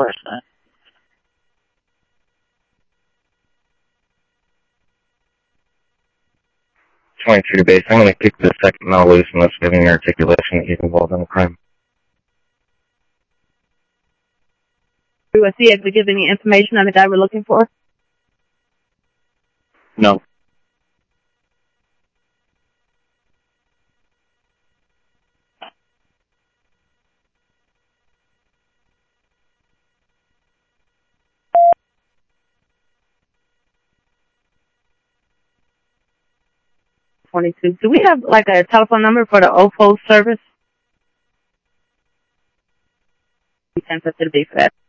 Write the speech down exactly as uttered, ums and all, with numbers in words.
enforcement. twenty-two to base. I'm going to kick the second male loose unless we have any articulation that he's involved in a crime. Was he able to give any information on the guy we're looking for? No. twenty-two. Do we have like a telephone number for the O F O service? We can set it to be for that.